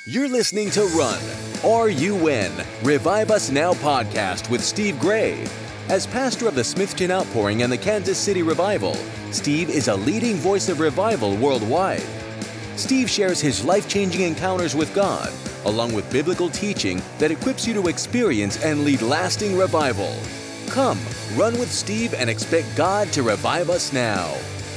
You're listening to Run, or You Win, Revive Us Now podcast with Steve Gray. As pastor of the Smithton Outpouring and the Kansas City Revival, Steve is a leading voice of revival worldwide. Steve shares his life-changing encounters with God, along with biblical teaching that equips you to experience and lead lasting revival. Come, run with Steve and expect God to revive us now.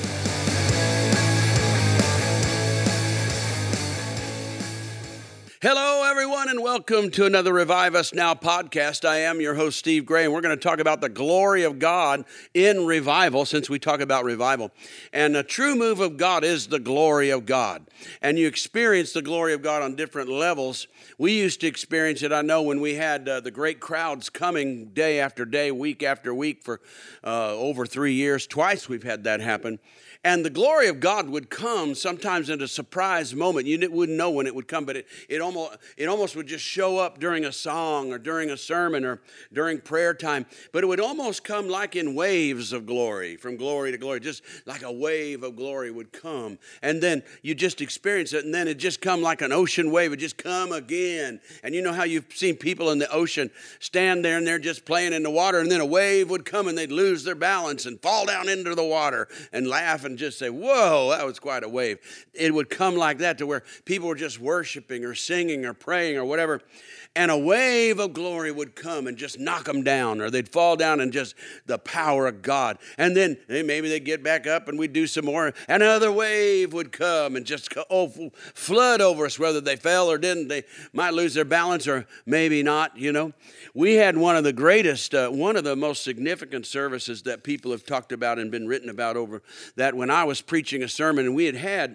Hello, everyone, and welcome to another Revive Us Now podcast. I am your host, Steve Gray, and we're going to talk about the glory of God in revival, since we talk about revival. And a true move of God is the glory of God. And you experience the glory of God on different levels. We used to experience it, I know, when we had the great crowds coming day after day, week after week for over 3 years. Twice we've had that happen. And the glory of God would come sometimes in a surprise moment. You wouldn't know when it would come, but it almost would just show up during a song or during a sermon or during prayer time. But it would almost come like in waves of glory, from glory to glory. Just like a wave of glory would come. And then you just experience it, and then it just come like an ocean wave. It just come again. And you know how you've seen people in the ocean stand there and they're just playing in the water, and then a wave would come and they'd lose their balance and fall down into the water and laugh and just say, whoa, that was quite a wave. It would come like that to where people were just worshiping or singing or praying or whatever, and a wave of glory would come and just knock them down, or they'd fall down in just the power of God. And then maybe they'd get back up and we'd do some more, and another wave would come and just flood over us, whether they fell or didn't. They might lose their balance or maybe not, you know. We had one of the greatest, one of the most significant services that people have talked about and been written about over that, when I was preaching a sermon, and we had had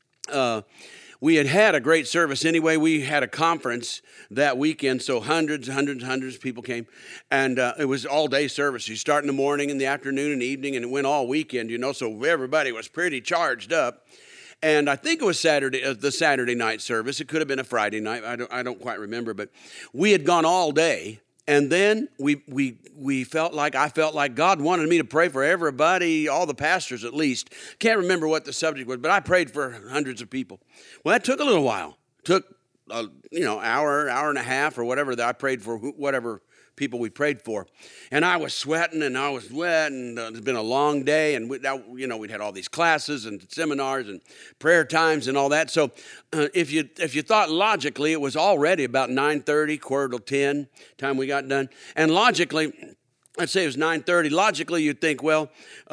a great service anyway. We had a conference that weekend, so hundreds of people came, and it was all-day service. You start in the morning, in the afternoon, and evening, and it went all weekend, you know, so everybody was pretty charged up. And I think it was the Saturday night service. It could have been a Friday night. I don't quite remember, but we had gone all day. And then I felt like God wanted me to pray for everybody, all the pastors at least. Can't remember what the subject was, but I prayed for hundreds of people. Well, that took a little while. Took hour and a half or whatever that I prayed for whatever people we prayed for. And I was sweating and I was wet, and it's been a long day, and we'd had all these classes and seminars and prayer times and all that. So if you thought logically, it was already about 9:30, 9:45 time we got done. And logically, I'd say it was 9:30. Logically, you'd think, well,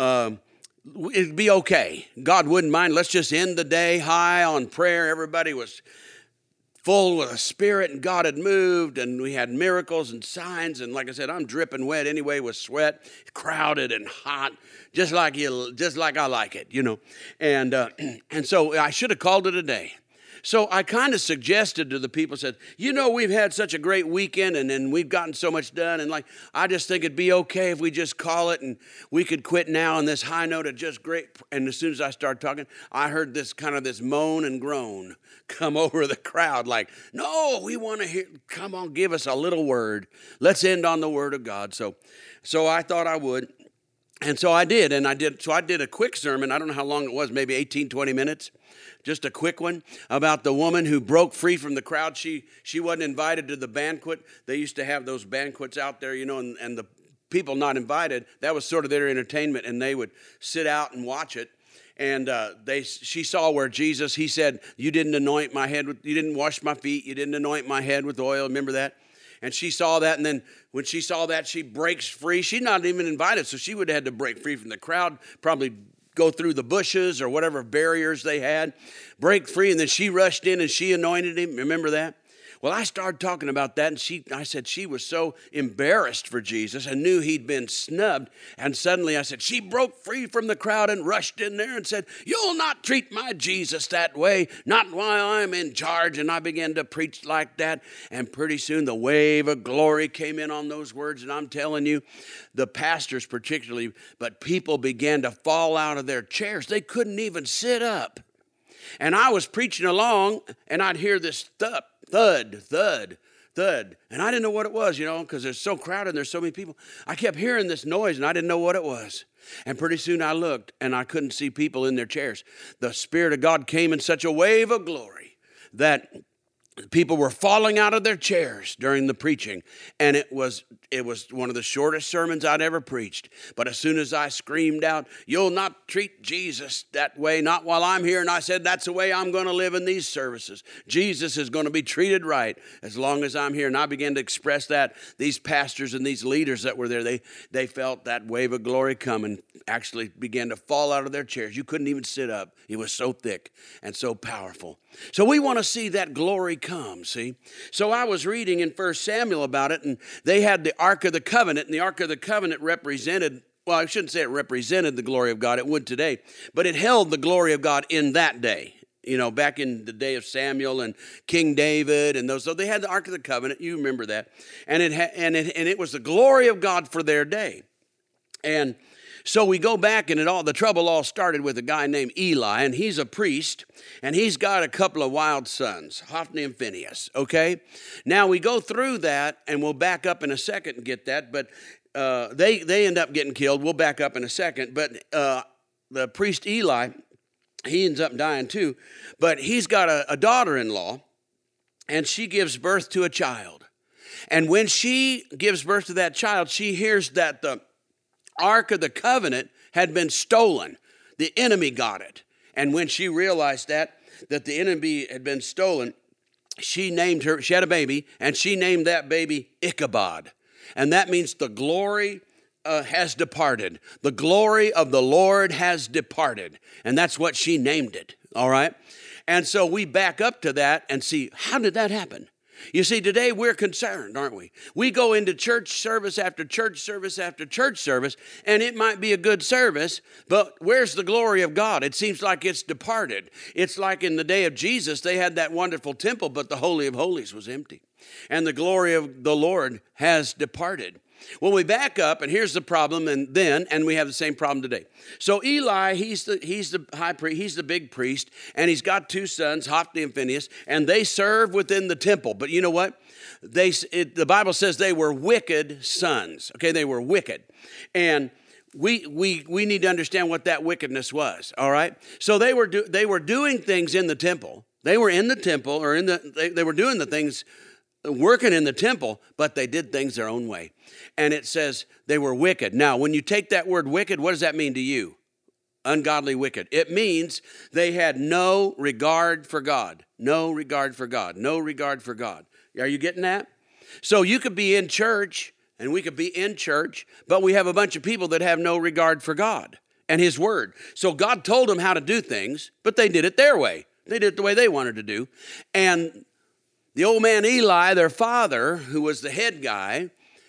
it'd be okay. God wouldn't mind. Let's just end the day high on prayer. Everybody was full with a spirit, and God had moved, and we had miracles and signs. And like I said, I'm dripping wet anyway with sweat, crowded and hot, just like I like it, you know. And so I should have called it a day. So I kind of suggested to the people, said, we've had such a great weekend, and we've gotten so much done, and I just think it'd be okay if we just call it, and we could quit now on this high note of just great. And as soon as I started talking, I heard this moan and groan come over the crowd, like, no, we want to hear, come on, give us a little word. Let's end on the word of God. So I thought I would. And so I did, So I did a quick sermon. I don't know how long it was, maybe 18, 20 minutes. Just a quick one about the woman who broke free from the crowd. She wasn't invited to the banquet. They used to have those banquets out there, and the people not invited, that was sort of their entertainment, and they would sit out and watch it. And she saw where Jesus, he said, you didn't wash my feet, you didn't anoint my head with oil. Remember that? And she saw that, and then when she saw that, she breaks free. She's not even invited, so she would have had to break free from the crowd, probably go through the bushes or whatever barriers they had, break free, and then she rushed in and she anointed him. Remember that? Well, I started talking about that, and I said she was so embarrassed for Jesus and knew he'd been snubbed. And suddenly I said, she broke free from the crowd and rushed in there and said, you'll not treat my Jesus that way, not while I'm in charge. And I began to preach like that. And pretty soon the wave of glory came in on those words. And I'm telling you, the pastors particularly, but people began to fall out of their chairs. They couldn't even sit up. And I was preaching along, and I'd hear this thud, thud. And I didn't know what it was, because it's so crowded and there's so many people. I kept hearing this noise, and I didn't know what it was. And pretty soon I looked, and I couldn't see people in their chairs. The Spirit of God came in such a wave of glory that People were falling out of their chairs during the preaching, and it was one of the shortest sermons I'd ever preached. But as soon as I screamed out, "You'll not treat Jesus that way, not while I'm here," and I said, "That's the way I'm going to live in these services. Jesus is going to be treated right as long as I'm here." And I began to express that. These pastors and these leaders that were there, they felt that wave of glory come and actually began to fall out of their chairs. You couldn't even sit up. It was so thick and so powerful. So we want to see that glory come, see? So I was reading in 1 Samuel about it, and they had the Ark of the Covenant, and the Ark of the Covenant represented, well, I shouldn't say it represented the glory of God, it would today, but it held the glory of God in that day. You know, back in the day of Samuel and King David and those, so they had the Ark of the Covenant, you remember that, and it was the glory of God for their day. And so we go back, and the trouble all started with a guy named Eli, and he's a priest, and he's got a couple of wild sons, Hophni and Phinehas, okay? Now we go through that, and we'll back up in a second and get that, but they end up getting killed. We'll back up in a second, but the priest Eli, he ends up dying too, but he's got a daughter-in-law, and she gives birth to a child. And when she gives birth to that child, she hears that the Ark of the Covenant had been stolen. The enemy got it. And when she realized that the enemy had been stolen, she had a baby, and she named that baby Ichabod. And that means the glory has departed. The glory of the Lord has departed. And that's what she named it, all right? And so we back up to that and see, how did that happen? You see, today we're concerned, aren't we? We go into church service after church service after church service, and it might be a good service, but where's the glory of God? It seems like it's departed. It's like in the day of Jesus, they had that wonderful temple, but the Holy of Holies was empty, and the glory of the Lord has departed. Well, we back up, and here's the problem, and we have the same problem today. So Eli, he's the high priest, he's the big priest, and he's got two sons, Hophni and Phinehas, and they serve within the temple. But you know what? The Bible says they were wicked sons. Okay, they were wicked, and we need to understand what that wickedness was. All right, so they were doing things in the temple. They were in the temple, or they were doing the things, working in the temple, but they did things their own way. And it says they were wicked. Now, when you take that word wicked, what does that mean to you? Ungodly wicked. It means they had no regard for God. No regard for God. No regard for God. Are you getting that? So you could be in church, and we could be in church, but we have a bunch of people that have no regard for God and His Word. So God told them how to do things, but they did it their way. They did it the way they wanted to do. And the old man Eli, their father, who was the head guy,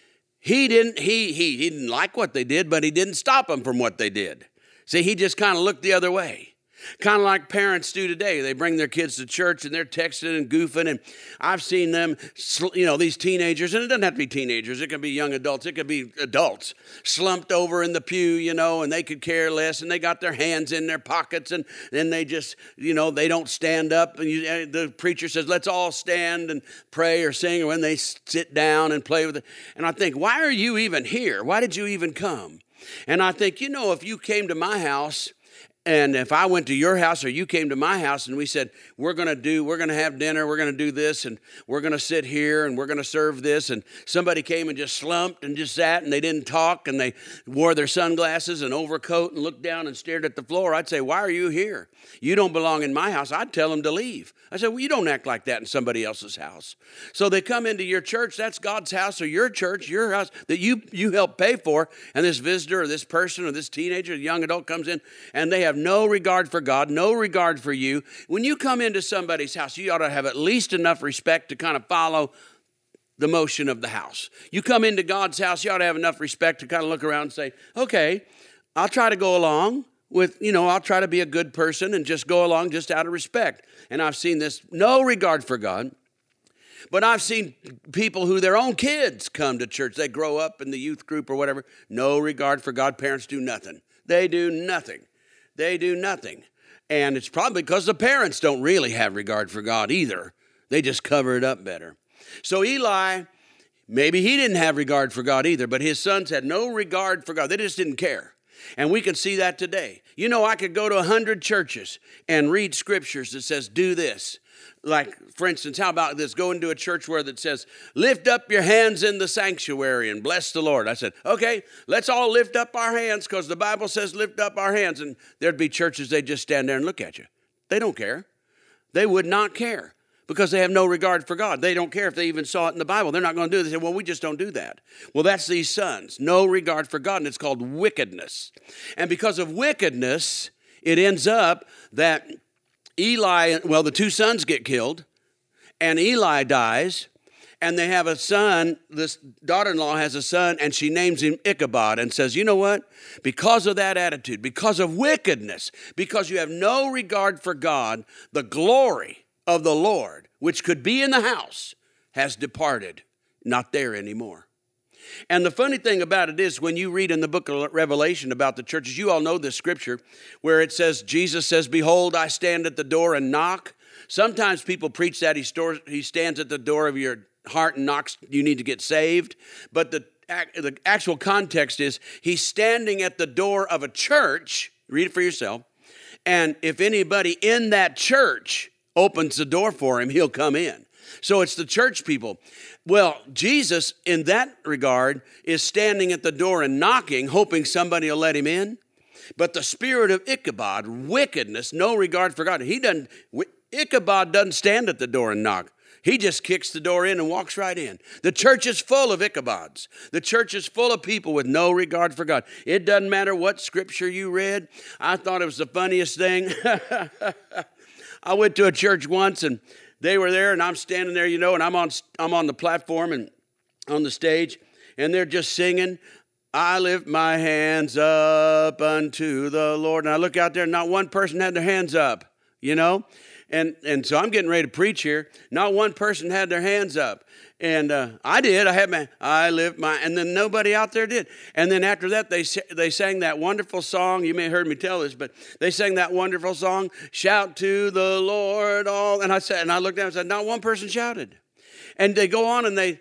he didn't like what they did, but he didn't stop them from what they did. See, he just kind of looked the other way. Kind of like parents do today. They bring their kids to church and they're texting and goofing. And I've seen them, these teenagers, and it doesn't have to be teenagers. It can be young adults. It could be adults slumped over in the pew, and they could care less. And they got their hands in their pockets. And then they just, they don't stand up. And the preacher says, let's all stand and pray or sing. Or when they sit down and play with it. And I think, why are you even here? Why did you even come? And I think, if you came to my house, and if I went to your house or you came to my house and we said, we're going to have dinner, we're going to do this, and we're going to sit here and we're going to serve this, and somebody came and just slumped and just sat and they didn't talk and they wore their sunglasses and overcoat and looked down and stared at the floor, I'd say, why are you here? You don't belong in my house. I'd tell them to leave. I said, well, you don't act like that in somebody else's house. So they come into your church, that's God's house or your church, your house that you help pay for, and this visitor or this person or this teenager or young adult comes in and they have no regard for God, no regard for you. When you come into somebody's house, you ought to have at least enough respect to kind of follow the motion of the house. You come into God's house, you ought to have enough respect to kind of look around and say, okay, I'll try to go along with, I'll try to be a good person and just go along just out of respect. And I've seen this, no regard for God. But I've seen people who their own kids come to church. They grow up in the youth group or whatever. No regard for God. Parents do nothing. They do nothing. They do nothing. And it's probably because the parents don't really have regard for God either. They just cover it up better. So Eli, maybe he didn't have regard for God either, but his sons had no regard for God. They just didn't care. And we can see that today. You know, I could go to 100 churches and read scriptures that says, do this. Like, for instance, how about this? Go into a church where that says, lift up your hands in the sanctuary and bless the Lord. I said, okay, let's all lift up our hands because the Bible says lift up our hands. And there'd be churches, they just stand there and look at you. They don't care. They would not care because they have no regard for God. They don't care if they even saw it in the Bible. They're not going to do it. They say, well, we just don't do that. Well, that's these sons. No regard for God, and it's called wickedness. And because of wickedness, it ends up that Eli, well, the two sons get killed, and Eli dies, and they have a son. This daughter-in-law has a son, and she names him Ichabod and says, you know what? Because of that attitude, because of wickedness, because you have no regard for God, the glory of the Lord, which could be in the house, has departed, not there anymore. And the funny thing about it is when you read in the book of Revelation about the churches, you all know this scripture where it says, Jesus says, behold, I stand at the door and knock. Sometimes people preach that he stands at the door of your heart and knocks, you need to get saved. But the actual context is he's standing at the door of a church. Read it for yourself. And if anybody in that church opens the door for him, he'll come in. So it's the church people. Well, Jesus, in that regard, is standing at the door and knocking, hoping somebody will let him in. But the spirit of Ichabod, wickedness, no regard for God, Ichabod doesn't stand at the door and knock. He just kicks the door in and walks right in. The church is full of Ichabods. The church is full of people with no regard for God. It doesn't matter what scripture you read. I thought it was the funniest thing. I went to a church once and they were there, and I'm standing there, and I'm on the platform and on the stage, and they're just singing, I lift my hands up unto the Lord. And I look out there, and not one person had their hands up, And so I'm getting ready to preach here. Not one person had their hands up. And I did. And then nobody out there did. And then after that, they sang that wonderful song. You may have heard me tell this, but they sang that wonderful song, Shout to the Lord all. And I looked down and said, not one person shouted. And they go on and then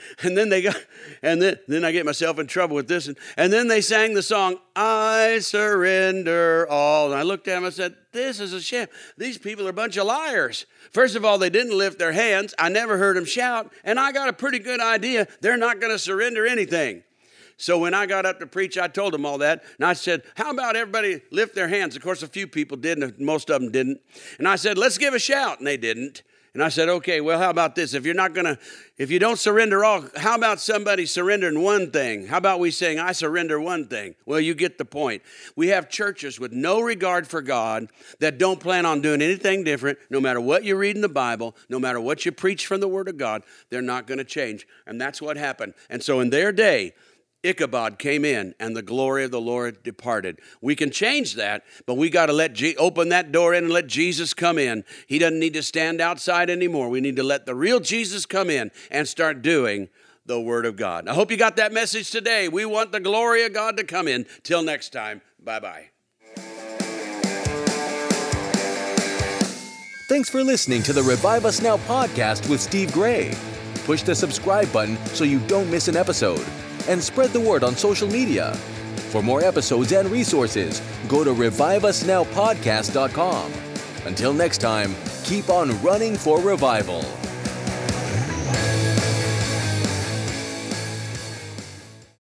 I get myself in trouble with this. And then they sang the song, I surrender all. And I looked at them and said, this is a shame. These people are a bunch of liars. First of all, they didn't lift their hands. I never heard them shout. And I got a pretty good idea they're not going to surrender anything. So when I got up to preach, I told them all that. And I said, how about everybody lift their hands? Of course, a few people did, and most of them didn't. And I said, let's give a shout. And they didn't. And I said, okay, well, how about this? If you don't surrender all, how about somebody surrendering one thing? How about we saying, I surrender one thing? Well, you get the point. We have churches with no regard for God that don't plan on doing anything different. No matter what you read in the Bible, no matter what you preach from the Word of God, they're not going to change. And that's what happened. And so in their day, Ichabod came in and the glory of the Lord departed. We can change that, but we got to open that door in and let Jesus come in. He doesn't need to stand outside anymore. We need to let the real Jesus come in and start doing the Word of God. I hope you got that message today. We want the glory of God to come in. Till next time, bye-bye. Thanks for listening to the Revive Us Now podcast with Steve Gray. Push the subscribe button so you don't miss an episode. And spread the word on social media. For more episodes and resources, go to reviveusnowpodcast.com. Until next time, keep on running for revival.